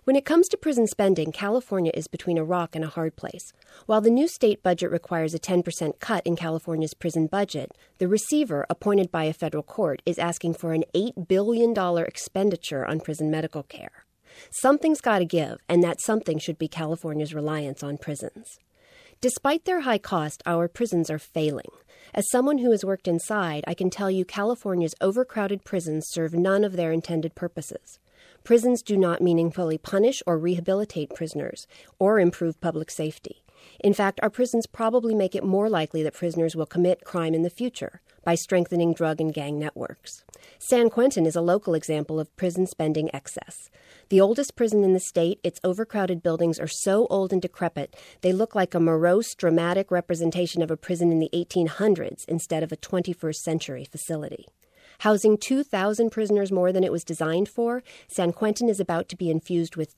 When it comes to prison spending, California is between a rock and a hard place. While the new state budget requires a 10% cut in California's prison budget, the receiver, appointed by a federal court, is asking for an $8 billion expenditure on prison medical care. Something's got to give, and that something should be California's reliance on prisons. Despite their high cost, our prisons are failing. As someone who has worked inside, I can tell you California's overcrowded prisons serve none of their intended purposes. Prisons do not meaningfully punish or rehabilitate prisoners or improve public safety. In fact, our prisons probably make it more likely that prisoners will commit crime in the future by strengthening drug and gang networks. San Quentin is a local example of prison spending excess. The oldest prison in the state, its overcrowded buildings are so old and decrepit, they look like a morose, dramatic representation of a prison in the 1800s instead of a 21st century facility. Housing 2,000 prisoners more than it was designed for, San Quentin is about to be infused with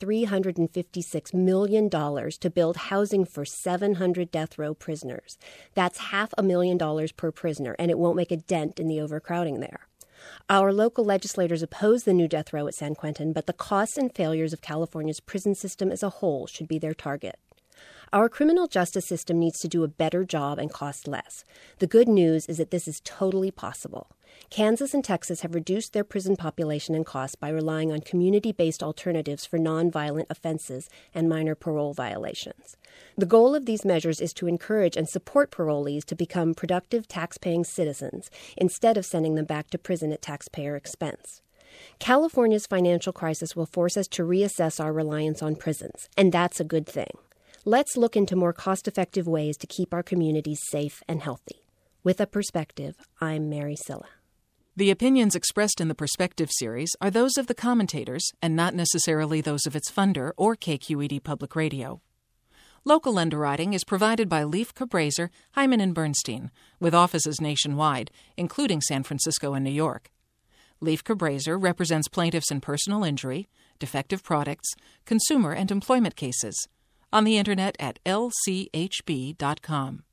$356 million to build housing for 700 death row prisoners. That's $500,000 per prisoner, and it won't make a dent in the overcrowding there. Our local legislators oppose the new death row at San Quentin, but the costs and failures of California's prison system as a whole should be their target. Our criminal justice system needs to do a better job and cost less. The good news is that this is totally possible. Kansas and Texas have reduced their prison population and costs by relying on community-based alternatives for nonviolent offenses and minor parole violations. The goal of these measures is to encourage and support parolees to become productive tax-paying citizens instead of sending them back to prison at taxpayer expense. California's financial crisis will force us to reassess our reliance on prisons, and that's a good thing. Let's look into more cost-effective ways to keep our communities safe and healthy. With a Perspective, I'm Mary Silla. The opinions expressed in the Perspective series are those of the commentators and not necessarily those of its funder or KQED Public Radio. Local underwriting is provided by Leif Cabraser, Hyman & Bernstein, with offices nationwide, including San Francisco and New York. Leif Cabraser represents plaintiffs in personal injury, defective products, consumer and employment cases. On the Internet at lchb.com.